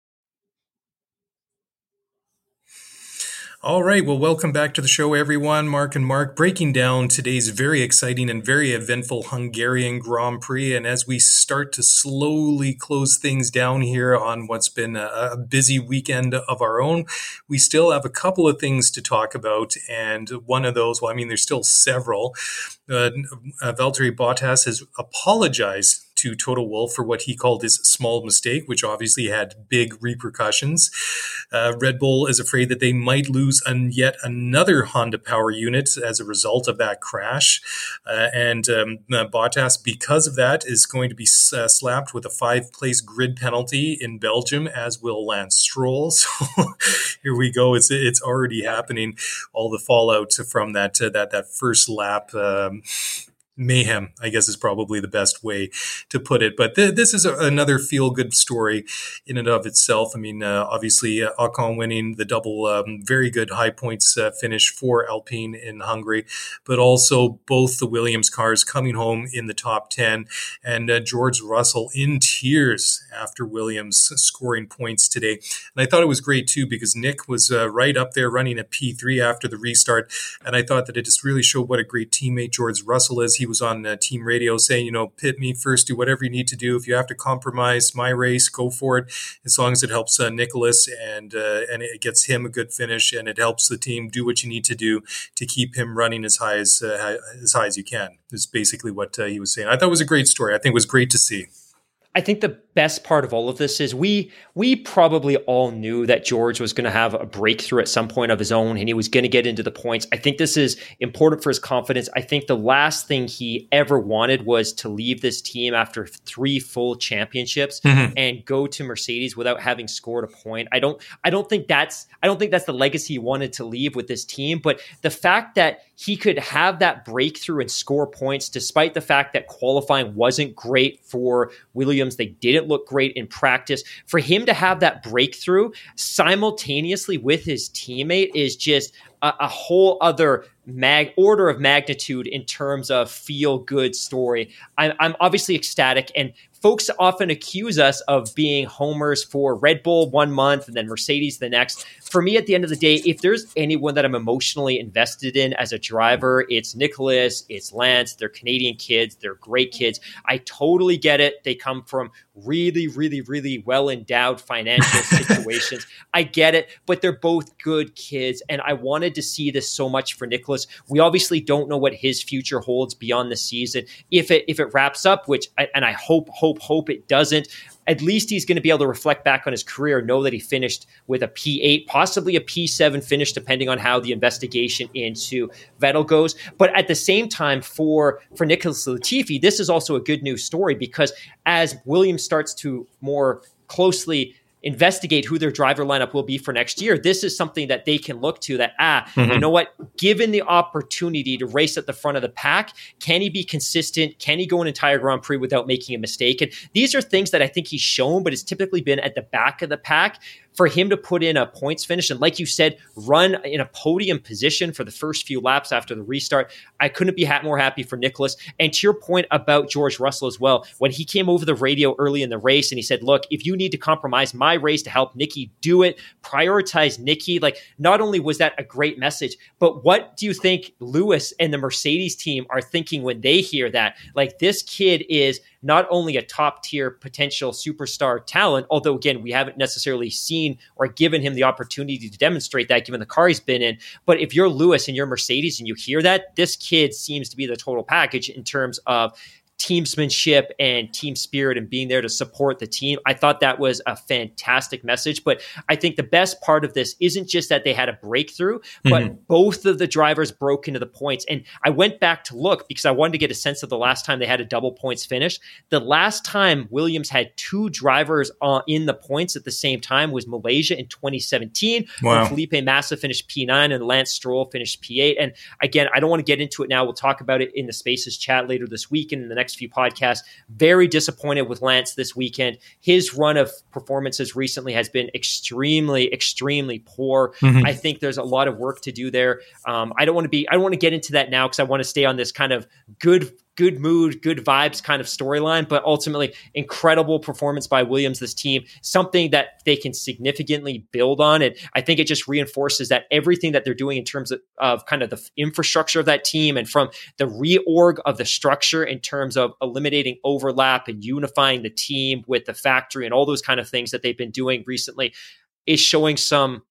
All right. Well, welcome back to the show, everyone. Mark and Mark breaking down today's very exciting and very eventful Hungarian Grand Prix. And as we start to slowly close things down here on what's been a busy weekend of our own, we still have a couple of things to talk about. And one of those, well, I mean, there's still several. Valtteri Bottas has apologized to Toto Wolff for what he called his small mistake, which obviously had big repercussions. Red Bull is afraid that they might lose yet another Honda power unit as a result of that crash. And Bottas, because of that, is going to be slapped with a 5-place grid penalty in Belgium, as will Lance Stroll. So here we go. It's already happening. All the fallout from that first lap mayhem, I guess, is probably the best way to put it. But this is another feel-good story in and of itself. I mean, obviously, Ocon winning the double, very good high points finish for Alpine in Hungary, but also both the Williams cars coming home in the top 10, and George Russell in tears after Williams scoring points today. And I thought it was great, too, because Nick was right up there running at P3 after the restart, and I thought that it just really showed what a great teammate George Russell is. He was on team radio saying, pit me first, do whatever you need to do. If you have to compromise my race, go for it, as long as it helps Nicholas and it gets him a good finish, and it helps the team do what you need to do to keep him running as high as you can, is basically what he was saying. I thought it was a great story. I think it was great to see. I think the best part of all of this is we probably all knew that George was going to have a breakthrough at some point of his own, and he was going to get into the points. I think this is important for his confidence. I think the last thing he ever wanted was to leave this team after 3 full championships and go to Mercedes without having scored a point. I don't think that's the legacy he wanted to leave with this team. But the fact that he could have that breakthrough and score points, despite the fact that qualifying wasn't great for Williams, they didn't look great in practice. For him to have that breakthrough simultaneously with his teammate is just a whole other order of magnitude in terms of feel-good story. I'm obviously ecstatic, and folks often accuse us of being homers for Red Bull one month and then Mercedes the next. For me, at the end of the day, if there's anyone that I'm emotionally invested in as a driver, it's Nicholas, it's Lance. They're Canadian kids. They're great kids. I totally get it. They come from really, really, really well-endowed financial situations. I get it, but they're both good kids, and I wanted to see this so much for Nicholas. We obviously don't know what his future holds beyond the season. If it wraps up, and I hope it doesn't, at least he's going to be able to reflect back on his career, know that he finished with a P8, possibly a P7 finish, depending on how the investigation into Vettel goes. But at the same time, for Nicholas Latifi, this is also a good news story, because as Williams starts to more closely investigate who their driver lineup will be for next year, this is something that they can look to that, you know what, given the opportunity to race at the front of the pack, can he be consistent? Can he go an entire Grand Prix without making a mistake? And these are things that I think he's shown, but it's typically been at the back of the pack. For him to put in a points finish and, like you said, run in a podium position for the first few laps after the restart, I couldn't be more happy for Nicholas. And to your point about George Russell as well, when he came over the radio early in the race and he said, look, if you need to compromise my race to help Nicky, do it. Prioritize Nicky. Like, not only was that a great message, but what do you think Lewis and the Mercedes team are thinking when they hear that? Like, this kid is not only a top tier potential superstar talent, although again, we haven't necessarily seen or given him the opportunity to demonstrate that given the car he's been in. But if you're Lewis and you're Mercedes and you hear that, this kid seems to be the total package in terms of teamsmanship and team spirit and being there to support the team. I thought that was a fantastic message. But I think the best part of this isn't just that they had a breakthrough, but both of the drivers broke into the points. And I went back to look because I wanted to get a sense of the last time they had a double points finish. The last time Williams had 2 drivers in the points at the same time was Malaysia in 2017. Wow. When Felipe Massa finished P9 and Lance Stroll finished P8. And again, I don't want to get into it now. We'll talk about it in the Spaces chat later this week and in the next few podcasts. Very disappointed with Lance this weekend. His run of performances recently has been extremely, extremely poor. I think there's a lot of work to do there. I don't want to get into that now because I want to stay on this kind of good mood, good vibes kind of storyline, but ultimately incredible performance by Williams, this team, something that they can significantly build on. And I think it just reinforces that everything that they're doing in terms of kind of the infrastructure of that team and from the reorg of the structure in terms of eliminating overlap and unifying the team with the factory and all those kind of things that they've been doing recently is showing some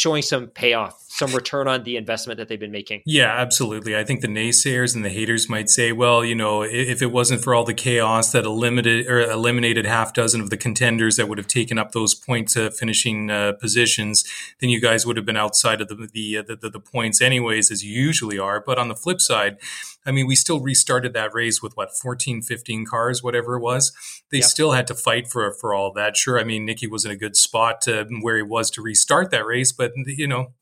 payoff, some return on the investment that they've been making. Yeah, absolutely. I think the naysayers and the haters might say, well, if it wasn't for all the chaos that eliminated half dozen of the contenders that would have taken up those points finishing positions, then you guys would have been outside of the points anyways, as you usually are. But on the flip side, I mean, we still restarted that race with 14, 15 cars, whatever it was. They still had to fight for all of that. Sure, I mean, Nicky was in a good spot where he was to restart that race, but there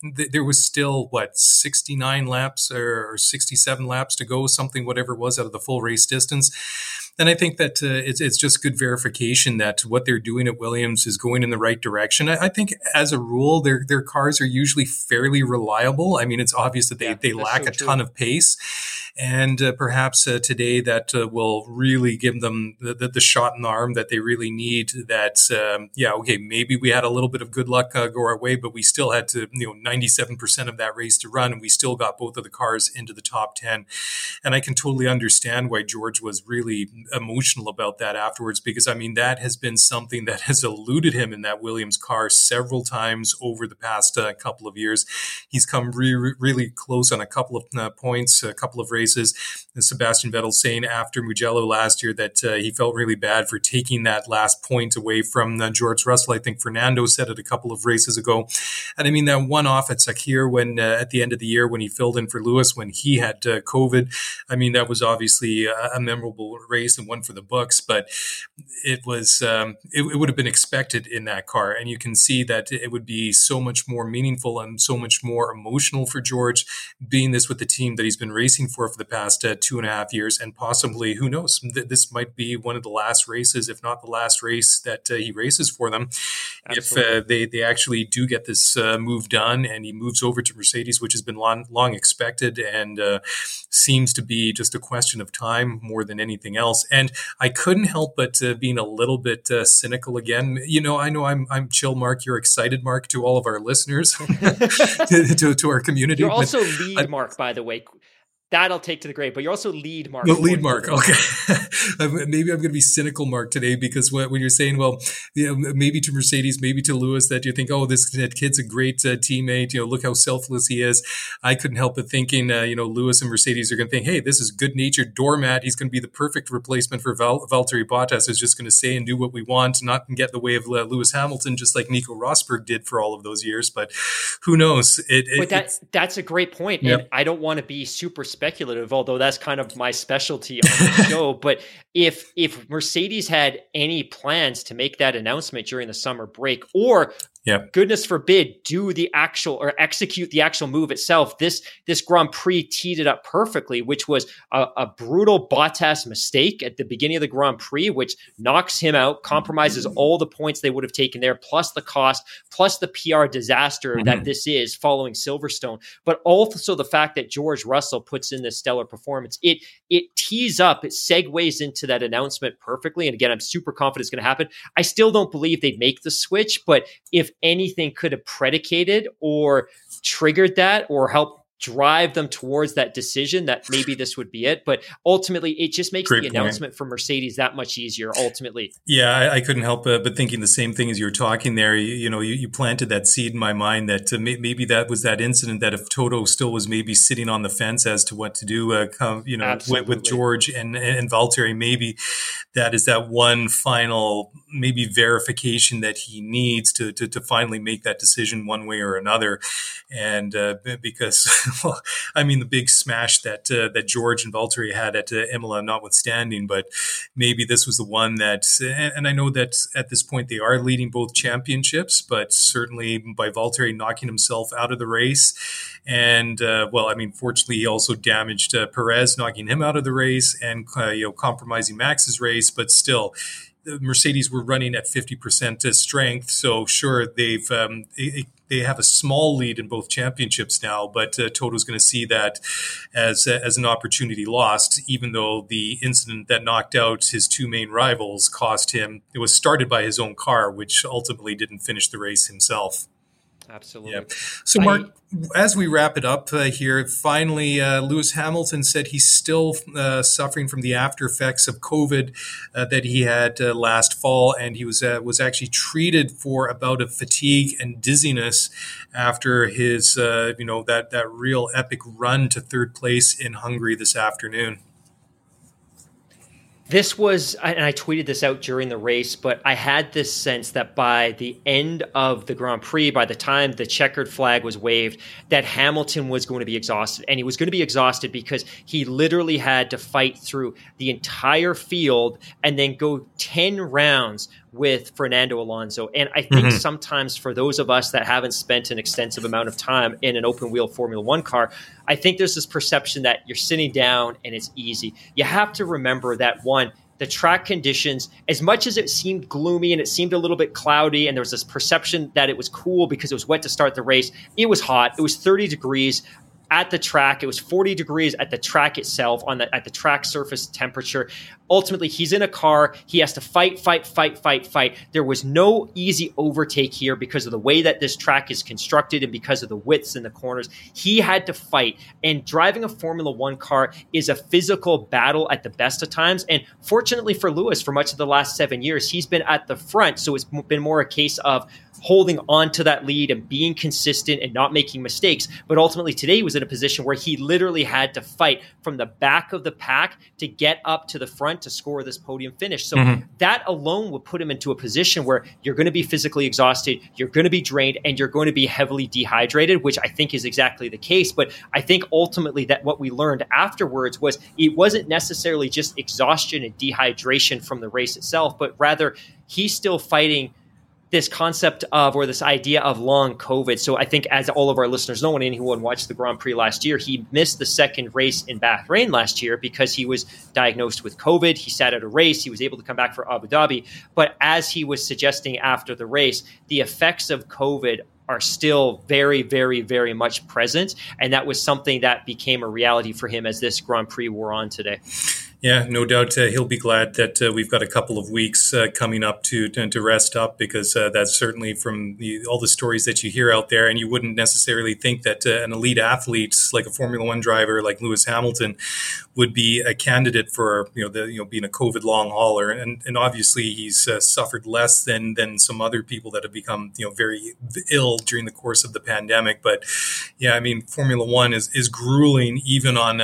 was still 69 laps or 67 laps to go, whatever it was out of the full race distance. And I think that it's just good verification that what they're doing at Williams is going in the right direction. I think as a rule, their cars are usually fairly reliable. I mean, it's obvious that they lack a ton of pace. And perhaps today that will really give them the shot in the arm that they really need. That, maybe we had a little bit of good luck go our way, but we still had to, 97% of that race to run, and we still got both of the cars into the top 10. And I can totally understand why George was really emotional about that afterwards, because, I mean, that has been something that has eluded him in that Williams car several times over the past couple of years. He's come really close on a couple of points, a couple of races. Sebastian Vettel saying after Mugello last year that he felt really bad for taking that last point away from George Russell. I think Fernando said it a couple of races ago. And I mean, that one off at Sakir when at the end of the year when he filled in for Lewis when he had COVID, I mean, that was obviously a memorable race and one for the books, but it was it would have been expected in that car. And you can see that it would be so much more meaningful and so much more emotional for George being this with the team that he's been racing for the past 2.5 years, and possibly, who knows, this might be one of the last races, if not the last race that he races for them. Absolutely. If they actually do get this move done and he moves over to Mercedes, which has been long expected and seems to be just a question of time more than anything else. And I couldn't help but being a little bit cynical again. I know I'm chill, Mark. You're excited, Mark, to all of our listeners, to our community. You're also lead, Mark, by the way. That I'll take to the grave, but you're also lead Mark. No, lead Mark. Okay. Maybe I'm going to be cynical, Mark, today, because when you're saying, well, maybe to Mercedes, maybe to Lewis, that you think, oh, this kid's a great teammate. Look how selfless he is. I couldn't help but thinking, Lewis and Mercedes are going to think, hey, this is good-natured doormat. He's going to be the perfect replacement for Valtteri Bottas, who's just going to say and do what we want, not get in the way of Lewis Hamilton, just like Nico Rosberg did for all of those years. But who knows? That's a great point. Yep. And I don't want to be super speculative, although that's kind of my specialty on the show. But if Mercedes had any plans to make that announcement during the summer break, or goodness forbid, do the actual or execute the actual move itself, this Grand Prix teed it up perfectly, which was a brutal Bottas mistake at the beginning of the Grand Prix, which knocks him out, compromises all the points they would have taken there, plus the cost, plus the PR disaster that this is following Silverstone. But also the fact that George Russell puts in this stellar performance, it tees up, it segues into that announcement perfectly. And again, I'm super confident it's going to happen. I still don't believe they'd make the switch, but if anything could have predicated or triggered that or helped drive them towards that decision, that maybe this would be it. But ultimately, it just makes the announcement for Mercedes that much easier, ultimately. Yeah, I couldn't help but thinking the same thing as you were talking there. You planted that seed in my mind that maybe that was that incident that if Toto still was maybe sitting on the fence as to what to do, with George and Valtteri, maybe that is that one final maybe verification that he needs to finally make that decision one way or another. And because well, I mean, the big smash that George and Valtteri had at Imola notwithstanding, but maybe this was the one that, and I know that at this point they are leading both championships, but certainly by Valtteri knocking himself out of the race. And, fortunately, he also damaged Perez, knocking him out of the race and, compromising Max's race, but still, Mercedes were running at 50% strength. So sure, they have a small lead in both championships now, but Toto's going to see that as an opportunity lost, even though the incident that knocked out his two main rivals cost him. It was started by his own car, which ultimately didn't finish the race himself. Absolutely. Yeah. So, Mark, as we wrap it up here, finally, Lewis Hamilton said he's still suffering from the after effects of COVID that he had last fall, and he was actually treated for a bout of fatigue and dizziness after his, that real epic run to third place in Hungary this afternoon. This was, and I tweeted this out during the race, but I had this sense that by the end of the Grand Prix, by the time the checkered flag was waved, that Hamilton was going to be exhausted. And he was going to be exhausted because he literally had to fight through the entire field and then go 10 rounds with Fernando Alonso. And I think sometimes for those of us that haven't spent an extensive amount of time in an open wheel Formula One car, I think there's this perception that you're sitting down and it's easy. You have to remember that, one, the track conditions, as much as it seemed gloomy and it seemed a little bit cloudy and there was this perception that it was cool because it was wet to start the race, it was hot. It was 30 degrees at the track. It was 40 degrees at the track itself, at the track surface temperature. Ultimately, he's in a car. He has to fight. There was no easy overtake here because of the way that this track is constructed and because of the widths in the corners. He had to fight. And driving a Formula One car is a physical battle at the best of times. And fortunately for Lewis, for much of the last 7 years, he's been at the front. So it's been more a case of holding on to that lead and being consistent and not making mistakes. But ultimately today he was in a position where he literally had to fight from the back of the pack to get up to the front to score this podium finish. So that alone would put him into a position where you're going to be physically exhausted, you're going to be drained, and you're going to be heavily dehydrated, which I think is exactly the case. But I think ultimately that what we learned afterwards was it wasn't necessarily just exhaustion and dehydration from the race itself, but rather he's still fighting this concept of, or this idea of long COVID. So I think, as all of our listeners know, and anyone watched the Grand Prix last year, he missed the second race in Bahrain last year because he was diagnosed with COVID. He sat out a race. He was able to come back for Abu Dhabi. But as he was suggesting after the race, the effects of COVID are still very, very, very much present. And that was something that became a reality for him as this Grand Prix wore on today. Yeah, no doubt he'll be glad that we've got a couple of weeks coming up to rest up, because that's certainly from all the stories that you hear out there. And you wouldn't necessarily think that an elite athlete like a Formula One driver like Lewis Hamilton would be a candidate for being a COVID long hauler. And obviously he's suffered less than some other people that have become very ill during the course of the pandemic. But yeah, I mean, Formula One is grueling even on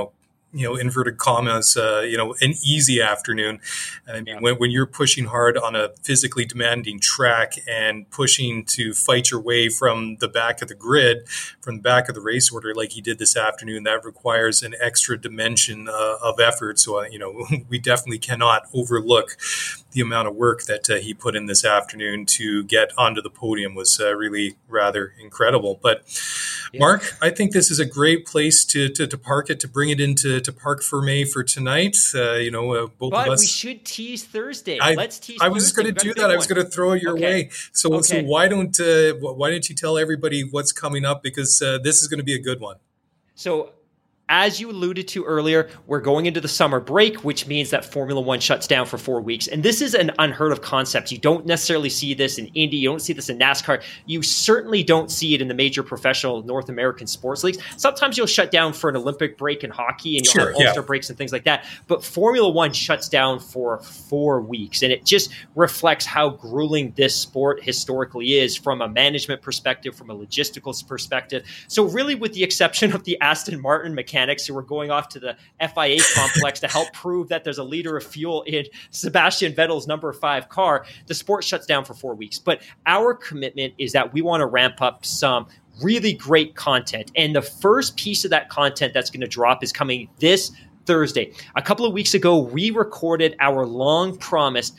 inverted commas, an easy afternoon. I mean, when you're pushing hard on a physically demanding track and pushing to fight your way from the back of the grid, from the back of the race order, like he did this afternoon, that requires an extra dimension of effort. So, we definitely cannot overlook the amount of work that he put in this afternoon to get onto the podium. Was really rather incredible. But yeah. Mark, I think this is a great place to park it, to bring it into Parc Fermé for tonight. Both but of us. We should tease Thursday. Let's tease. I was going to do that. I was going to throw it your way. So why don't you tell everybody what's coming up, because this is going to be a good one. So, as you alluded to earlier, we're going into the summer break, which means that Formula One shuts down for 4 weeks. And this is an unheard of concept. You don't necessarily see this in Indy. You don't see this in NASCAR. You certainly don't see it in the major professional North American sports leagues. Sometimes you'll shut down for an Olympic break in hockey, and you'll have All-Star breaks and things like that. But Formula One shuts down for 4 weeks. And it just reflects how grueling this sport historically is from a management perspective, from a logistical perspective. So really, with the exception of the Aston Martin mechanics who are going off to the FIA complex to help prove that there's a liter of fuel in Sebastian Vettel's number 5 car, the sport shuts down for 4 weeks. But our commitment is that we want to ramp up some really great content. And the first piece of that content that's going to drop is coming this Thursday. A couple of weeks ago, we recorded our long-promised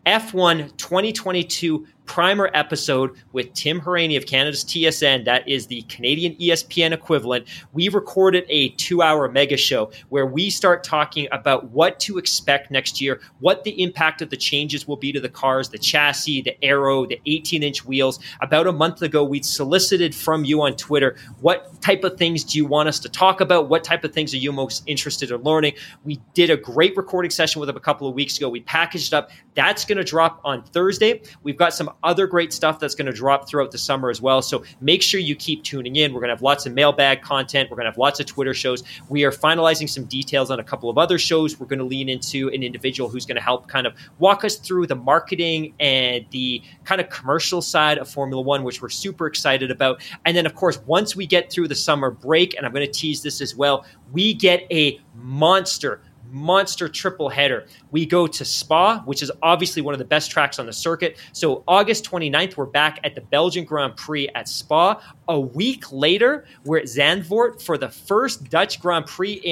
F1 2022 primer episode with Tim Hauraney of Canada's TSN. That is the Canadian ESPN equivalent. We recorded a 2-hour mega show where we start talking about what to expect next year, what the impact of the changes will be to the cars, the chassis, the aero, the 18-inch wheels. About a month ago, we'd solicited from you on Twitter, what type of things do you want us to talk about? What type of things are you most interested in learning? We did a great recording session with them a couple of weeks ago. We packaged it up. That's going to drop on Thursday. We've got some other great stuff that's going to drop throughout the summer as well. So make sure you keep tuning in. We're going to have lots of mailbag content. We're going to have lots of Twitter shows. We are finalizing some details on a couple of other shows. We're going to lean into an individual who's going to help kind of walk us through the marketing and the kind of commercial side of Formula One, which we're super excited about. And then, of course, once we get through the summer break, and I'm going to tease this as well, we get a monster triple header. We go to Spa, which is obviously one of the best tracks on the circuit. So August 29th, we're back at the Belgian Grand Prix at Spa. A week later, we're at Zandvoort for the first Dutch Grand Prix in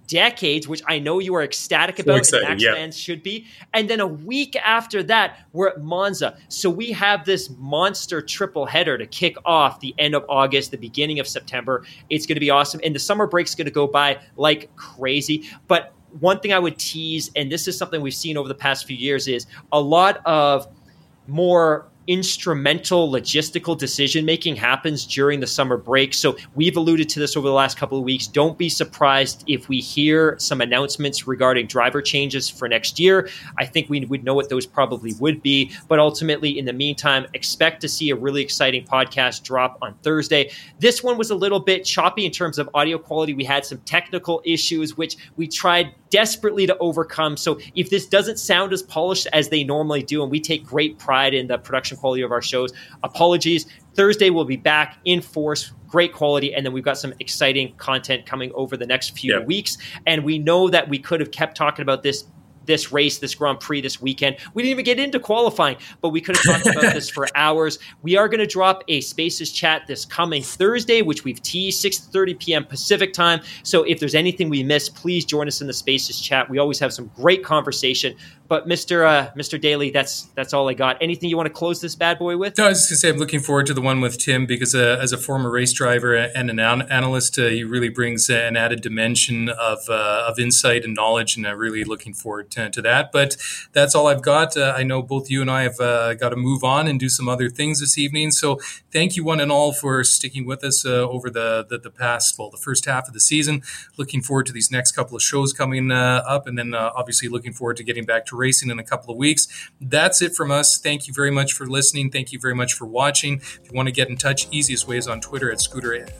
decades, which I know you are ecstatic about, excited, and Max yeah. fans should be. And then a week after that, we're at Monza. So we have this monster triple header to kick off the end of August, the beginning of September. It's going to be awesome. And the summer break's going to go by like crazy. But one thing I would tease, and this is something we've seen over the past few years, is a lot of more instrumental logistical decision-making happens during the summer break. So we've alluded to this over the last couple of weeks. Don't be surprised if we hear some announcements regarding driver changes for next year. I think we would know what those probably would be. But ultimately, in the meantime, expect to see a really exciting podcast drop on Thursday. This one was a little bit choppy in terms of audio quality. We had some technical issues, which we tried desperately to overcome. So if this doesn't sound as polished as they normally do, and we take great pride in the production quality of our shows, apologies. Thursday we'll be back in force, great quality, and then we've got some exciting content coming over the next few weeks. And we know that we could have kept talking about this race, this Grand Prix this weekend. We didn't even get into qualifying, but we could have talked about this for hours. We are going to drop a Spaces chat this coming Thursday, which we've teased, 6:30 p.m. Pacific time. So if there's anything we missed, please join us in the Spaces chat. We always have some great conversation. But Mr. Daly, that's all I got. Anything you want to close this bad boy with? No, I was just going to say I'm looking forward to the one with Tim because as a former race driver and an analyst, he really brings an added dimension of insight and knowledge, and I'm really looking forward to that. But that's all I've got. I know both you and I have got to move on and do some other things this evening. So thank you one and all for sticking with us over the first half of the season. Looking forward to these next couple of shows coming up, and then obviously looking forward to getting back to racing in a couple of weeks. That's it from us. Thank you very much for listening. Thank you very much for watching. If you want to get in touch, easiest way is on Twitter at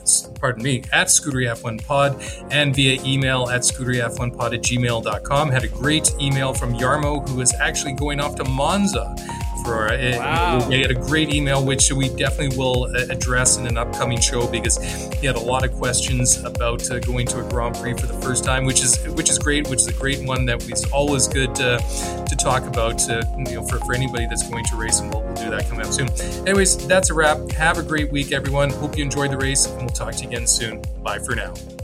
Scooteryf1pod and via email at scooteryf1pod@gmail.com. Had a great email from Yarmo, who is actually going off to Monza. He had a great email, which we definitely will address in an upcoming show because he had a lot of questions about going to a Grand Prix for the first time, which is great, which is a great one that is always good to talk about for anybody that's going to race, and we'll do that coming up soon. Anyways, that's a wrap. Have a great week, everyone. Hope you enjoyed the race, and we'll talk to you again soon. Bye for now.